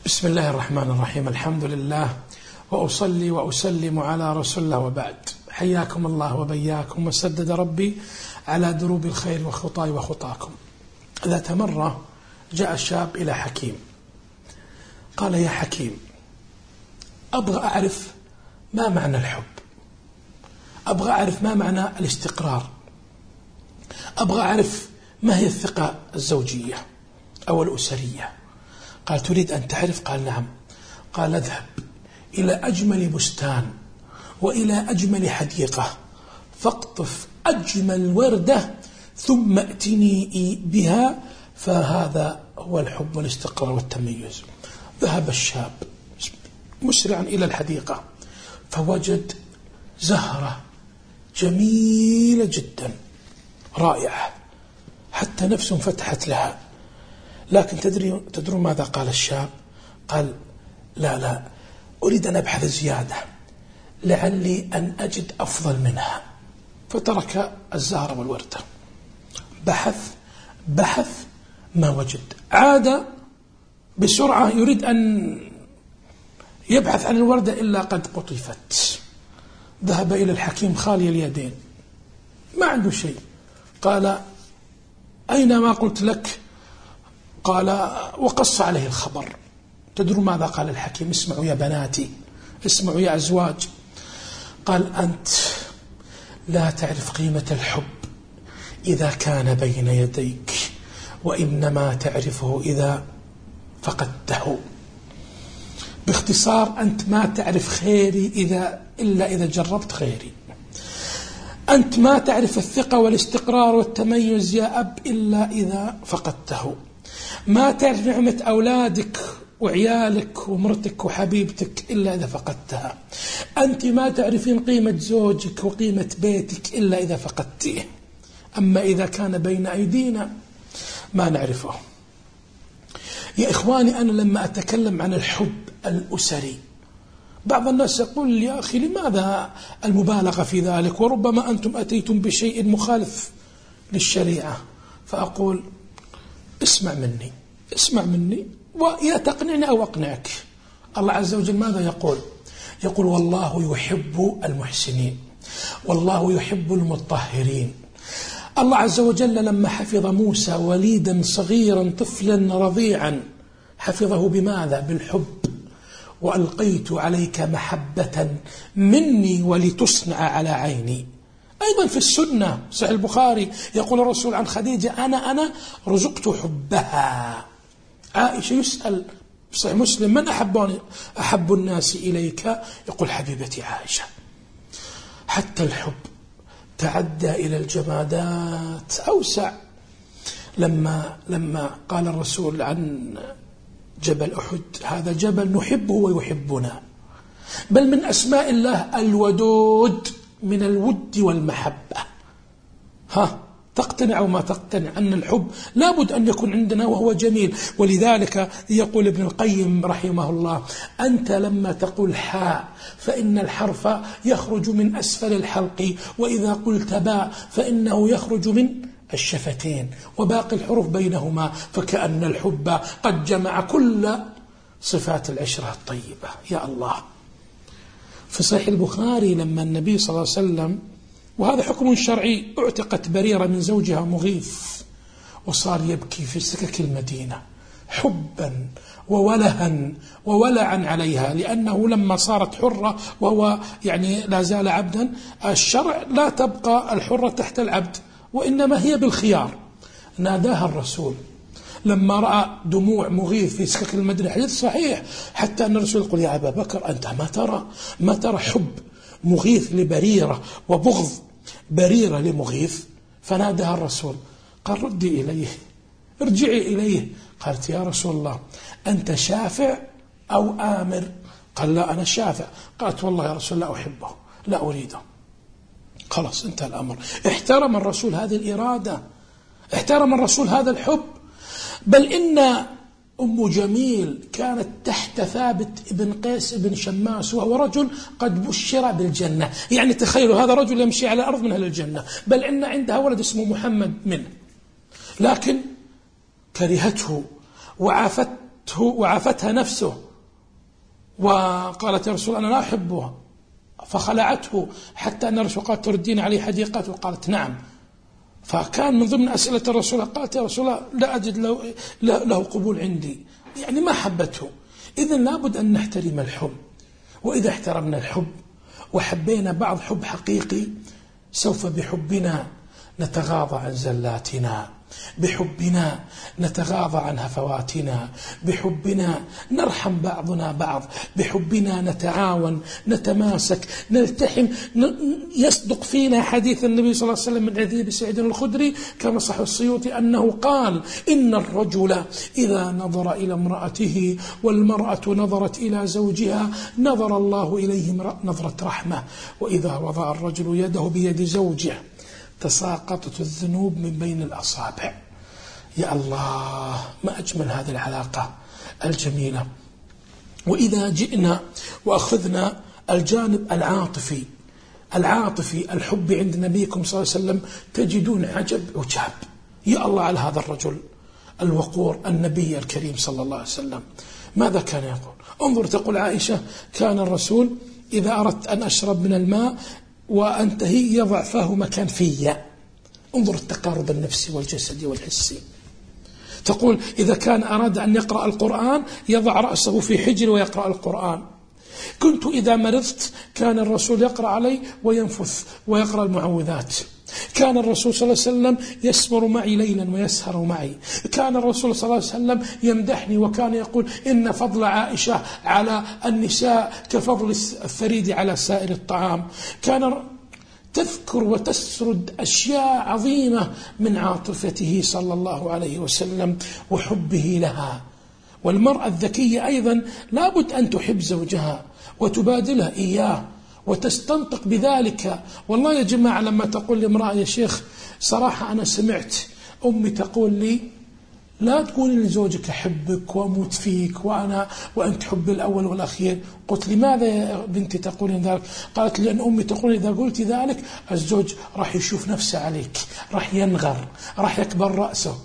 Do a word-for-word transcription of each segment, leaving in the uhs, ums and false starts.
بسم الله الرحمن الرحيم. الحمد لله وأصلي وأسلم على رسول الله وبعد. حياكم الله وبياكم وسدد ربي على دروب الخير وخطاي وخطاكم. ذات مرة جاء شاب إلى حكيم قال: يا حكيم، أبغى أعرف ما معنى الحب، أبغى أعرف ما معنى الاستقرار، أبغى أعرف ما هي الثقة الزوجية أو الأسرية. قال: تريد أن تعرف؟ قال: نعم. قال: اذهب إلى أجمل بستان وإلى أجمل حديقة، فاقطف أجمل وردة ثم ائتني بها، فهذا هو الحب والاستقرار والتميز. ذهب الشاب مسرعا إلى الحديقة فوجد زهرة جميلة جدا رائعة حتى نفسه فتحت لها. لكن تدري تدرون ماذا قال الشاب؟ قال: لا لا أريد أن أبحث زيادة لعلي أن أجد أفضل منها. فترك الزهرة والوردة، بحث بحث ما وجد، عاد بسرعة يريد أن يبحث عن الوردة إلا قد قطفت. ذهب إلى الحكيم خالي اليدين، ما عنده شيء. قال: أين ما قلت لك؟ قال: وقص عليه الخبر. تدرون ماذا قال الحكيم؟ اسمعوا يا بناتي، اسمعوا يا أزواج. قال: أنت لا تعرف قيمة الحب إذا كان بين يديك، وإنما تعرفه إذا فقدته. باختصار، أنت ما تعرف خيري إذا إلا إذا جربت خيري. أنت ما تعرف الثقة والاستقرار والتميز يا أب إلا إذا فقدته. ما تعرف نعمة أولادك وعيالك ومرتك وحبيبتك إلا إذا فقدتها. أنت ما تعرفين قيمة زوجك وقيمة بيتك إلا إذا فقدتيه. أما إذا كان بين أيدينا ما نعرفه. يا إخواني، أنا لما أتكلم عن الحب الأسري بعض الناس يقول: يا أخي لماذا المبالغة في ذلك، وربما أنتم أتيتم بشيء مخالف للشريعة. فأقول: اسمع مني اسمع مني ويا تقنعني أو أقنعك. الله عز وجل ماذا يقول؟ يقول: والله يحب المحسنين والله يحب المطهرين. الله عز وجل لما حفظ موسى وليدا صغيرا طفلا رضيعا حفظه بماذا؟ بالحب. وألقيت عليك محبة مني ولتصنع على عيني. أيضا في السنة صحيح البخاري يقول الرسول عن خديجة: أنا أنا رزقت حبها. عائشة يسأل صحيح مسلم: من أحب أحب الناس إليك؟ يقول: حبيبتي عائشة. حتى الحب تعدى إلى الجمادات أوسع. لما لما قال الرسول عن جبل أحد: هذا جبل نحبه ويحبنا. بل من أسماء الله الودود، من الود والمحبة. ها تقتنع أو ما تقتنع أن الحب لابد أن يكون عندنا وهو جميل. ولذلك يقول ابن القيم رحمه الله: أنت لما تقول حاء فإن الحرف يخرج من أسفل الحلق، وإذا قلت باء فإنه يخرج من الشفتين، وباقي الحروف بينهما. فكأن الحب قد جمع كل صفات العشرة الطيبة. يا الله. في صحيح البخاري لما النبي صلى الله عليه وسلم، وهذا حكم شرعي، اعتقت بريرة من زوجها مغيث وصار يبكي في سكك المدينة حبا وولها وولعا عليها، لأنه لما صارت حرة وهو يعني لا زال عبدا، الشرع لا تبقى الحرة تحت العبد وإنما هي بالخيار. ناداها الرسول لما رأى دموع مغيث في سكك المدينة، حديث صحيح، حتى أن الرسول يقول: يا أبا بكر، أنت ما ترى ما ترى حب مغيث لبريرة وبغض بريرة لمغيث؟ فنادها الرسول قال: ردي إليه، ارجعي إليه. قالت: يا رسول الله، أنت شافع أو آمر؟ قال: لا، أنا شافع. قالت: والله يا رسول لا أحبه، لا أريده. خلاص انتهى الأمر. احترم الرسول هذه الإرادة، احترم الرسول هذا الحب. بل إن أم جميل كانت تحت ثابت ابن قيس ابن شماس، وهو رجل قد بشر بالجنة. يعني تخيلوا، هذا رجل يمشي على الأرض من أهل الجنة، بل إن عندها ولد اسمه محمد منه، لكن كرهته وعافت وعافتها نفسه وقالت يا رسول أنا لا أحبها، فخلعته حتى أن الرسول قال تردين عليه حديقته، وقالت نعم. فكان من ضمن أسئلة الرسول قالت يا رسول الله لا أجد له, له قبول عندي، يعني ما حبته. إذن لابد أن نحترم الحب، وإذا احترمنا الحب وحبينا بعض حب حقيقي سوف بحبنا نتغاضى عن زلاتنا، بحبنا نتغاضى عن هفواتنا، بحبنا نرحم بعضنا بعض، بحبنا نتعاون نتماسك نلتحم. يصدق فينا حديث النبي صلى الله عليه وسلم من حديث أبي سعيد الخدري كما صح السيوطي أنه قال إن الرجل إذا نظر إلى امرأته والمرأة نظرت إلى زوجها نظر الله إليه نظرة رحمة، وإذا وضع الرجل يده بيد زوجه تساقطت الذنوب من بين الأصابع. يا الله ما أجمل هذه العلاقة الجميلة. وإذا جئنا وأخذنا الجانب العاطفي العاطفي الحب عند نبيكم صلى الله عليه وسلم تجدون عجب عجاب. يا الله على هذا الرجل الوقور النبي الكريم صلى الله عليه وسلم، ماذا كان يقول؟ انظر، تقول عائشة كان الرسول إذا أردت أن أشرب من الماء وأنتهي يضع فاه مكان فيا. انظر التقارب النفسي والجسدي والحسي. تقول إذا كان أراد أن يقرأ القرآن يضع رأسه في حجري ويقرأ القرآن. كنت إذا مرضت كان الرسول يقرأ علي وينفث ويقرأ المعوذات. كان الرسول صلى الله عليه وسلم يسمر معي ليلا ويسهر معي. كان الرسول صلى الله عليه وسلم يمدحني وكان يقول إن فضل عائشة على النساء كفضل الثريد على سائر الطعام. كان تذكر وتسرد أشياء عظيمة من عاطفته صلى الله عليه وسلم وحبه لها. والمرأة الذكية أيضا لابد أن تحب زوجها وتبادلها إياه وتستنطق بذلك. والله يا جماعة لما تقول لامرأة يا شيخ صراحة أنا سمعت أمي تقول لي لا تقولي لزوجك أحبك وأموت فيك وأنا وأنت حب الأول والأخير. قلت لماذا يا بنتي تقولين ذلك؟ قالت لأن أمي تقول إذا قلت ذلك الزوج راح يشوف نفسه عليك، راح ينغر، راح يكبر رأسه.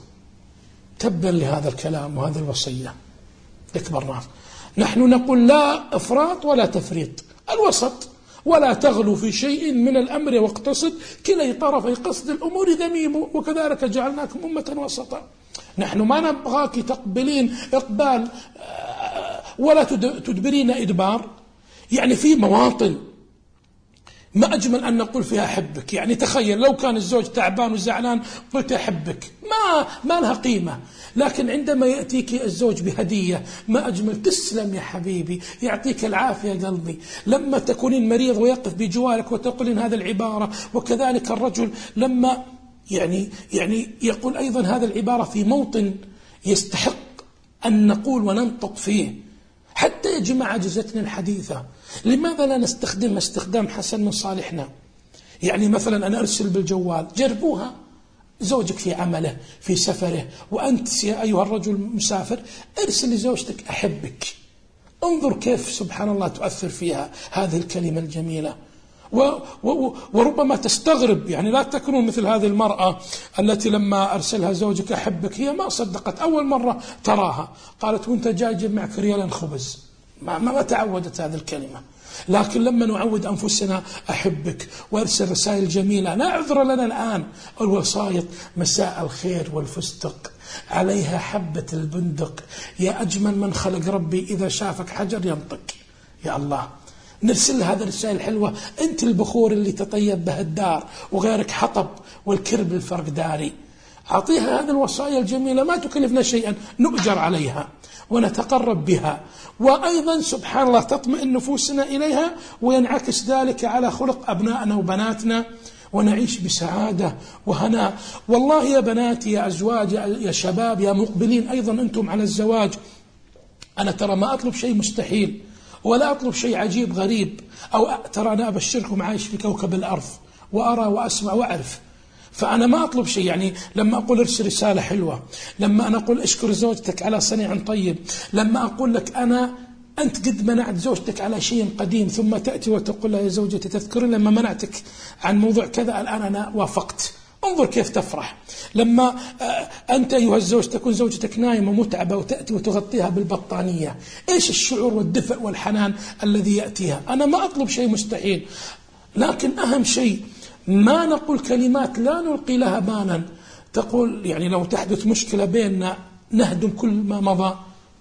تبا لهذا الكلام وهذا الوصية يكبر رأسه. نحن نقول لا إفراط ولا تفريط، الوسط، ولا تغلو في شيء من الأمر واقتصد، كلي طرفي قصد الأمور ذميم وكذلك جعلناكم أمة وسطا. نحن ما نبغاك تقبلين إقبال ولا تدبرين إدبار. يعني في مواطن ما أجمل أن نقول فيها أحبك. يعني تخيل لو كان الزوج تعبان وزعلان قلت أحبك ما ما لها قيمة، لكن عندما يأتيك الزوج بهدية ما أجمل تسلم يا حبيبي يعطيك العافية قلبي. لما تكونين مريض ويقف بجوارك وتقولين هذا العبارة. وكذلك الرجل لما يعني يعني يقول أيضا هذا العبارة في موطن يستحق أن نقول وننطق فيه. حتى يا جماعة جزتنا الحديثة لماذا لا نستخدمها استخدام حسن من صالحنا؟ يعني مثلا أنا أرسل بالجوال، جربوها. زوجك في عمله في سفره وأنت يا أيها الرجل مسافر ارسل لزوجتك أحبك. انظر كيف سبحان الله تؤثر فيها هذه الكلمة الجميلة. و و وربما تستغرب، يعني لا تكونوا مثل هذه المرأة التي لما أرسلها زوجك أحبك هي ما صدقت، أول مرة تراها قالت وانت جاي جيب معك ريالا خبز، ما, ما تعودت هذه الكلمة. لكن لما نعود أنفسنا أحبك وأرسل رسائل جميلة، لا عذر لنا الآن. الوسائط مساء الخير والفستق عليها حبة البندق، يا أجمل من خلق ربي إذا شافك حجر ينطق. يا الله نرسل هذا الرسائل الحلوة، أنت البخور اللي تطيب به الدار وغيرك حطب والكرب الفرق داري. أعطيها هذه الوصايا الجميلة ما تكلفنا شيئا، نؤجر عليها ونتقرب بها، وأيضا سبحان الله تطمئن نفوسنا إليها وينعكس ذلك على خلق أبنائنا وبناتنا ونعيش بسعادة وهناء. والله يا بناتي يا أزواج يا شباب يا مقبلين أيضا أنتم على الزواج، أنا ترى ما أطلب شيء مستحيل ولا أطلب شيء عجيب غريب، أو ترى أنا أبشركم عايش في كوكب الأرض وأرى وأسمع وأعرف. فأنا ما أطلب شيء، يعني لما أقول ارسل رسالة حلوة، لما أنا أقول اشكر زوجتك على صنيع طيب، لما أقول لك أنا أنت قد منعت زوجتك على شيء قديم ثم تأتي وتقول لها يا زوجتي تذكرين لما منعتك عن موضوع كذا، الآن أنا وافقت انظر كيف تفرح لما أنت أيها الزوج تكون زوجتك نايمة متعبة وتأتي وتغطيها بالبطانية. إيش الشعور والدفء والحنان الذي يأتيها. أنا ما أطلب شيء مستحيل، لكن أهم شيء ما نقول كلمات لا نلقي لها بالا. تقول يعني لو تحدث مشكلة بيننا نهدم كل ما مضى،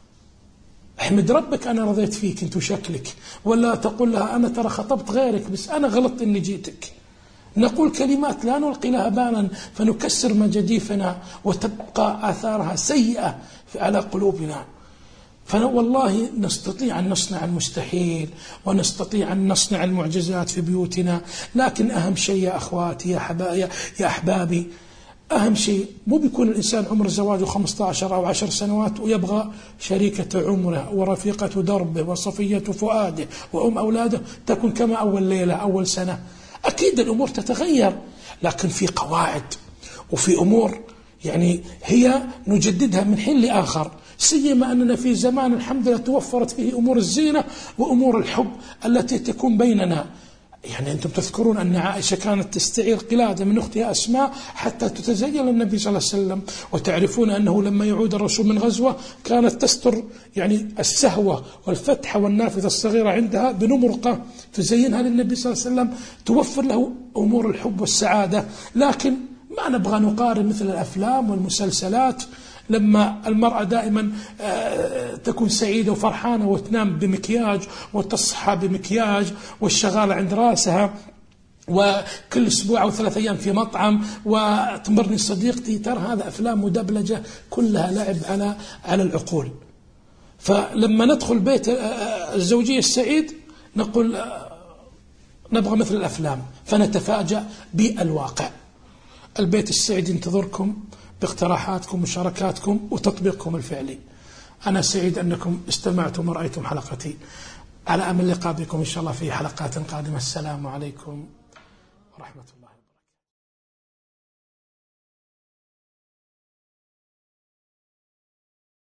احمد ربك أنا رضيت فيك أنت وشكلك، ولا تقول لها أنا ترى خطبت غيرك بس أنا غلطت إني جيتك. نقول كلمات لا نلقي لها بالا فنكسر مجاديفنا وتبقى آثارها سيئة على قلوبنا. فوالله نستطيع أن نصنع المستحيل ونستطيع أن نصنع المعجزات في بيوتنا، لكن أهم شيء يا أخواتي يا حبايا يا أحبابي، أهم شيء مو بيكون الإنسان عمر زواجه خمسة عشر أو عشر سنوات ويبغى شريكة عمره ورفيقة دربه وصفية فؤاده وأم أولاده تكون كما أول ليلة أول سنة. أكيد الأمور تتغير، لكن في قواعد وفي أمور يعني هي نجددها من حين لآخر، سيما أننا في زمان الحمد لله توفرت فيه أمور الزينة وأمور الحب التي تكون بيننا. يعني أنتم تذكرون أن عائشة كانت تستعير قلادة من أختها أسماء حتى تتزين النبي صلى الله عليه وسلم، وتعرفون أنه لما يعود الرسول من غزوة كانت تستر يعني السهوة والفتحة والنافذة الصغيرة عندها بنمرقة تزينها للنبي صلى الله عليه وسلم، توفر له أمور الحب والسعادة. لكن ما نبغى نقارن مثل الأفلام والمسلسلات لما المرأة دائما تكون سعيدة وفرحانة وتنام بمكياج وتصحى بمكياج والشغالة عند راسها وكل أسبوع أو ثلاث أيام في مطعم وتمرني صديقتي، ترى هذا أفلام مدبلجة كلها لعب على على العقول. فلما ندخل بيت الزوجية السعيد نقول نبغى مثل الأفلام فنتفاجأ بالواقع. البيت السعيد ينتظركم باقتراحاتكم ومشاركاتكم وتطبيقكم الفعلي. أنا سعيد أنكم استمعتم ورأيتم حلقتي، على أمل اللقاء بكم إن شاء الله في حلقات قادمة. السلام عليكم ورحمة الله.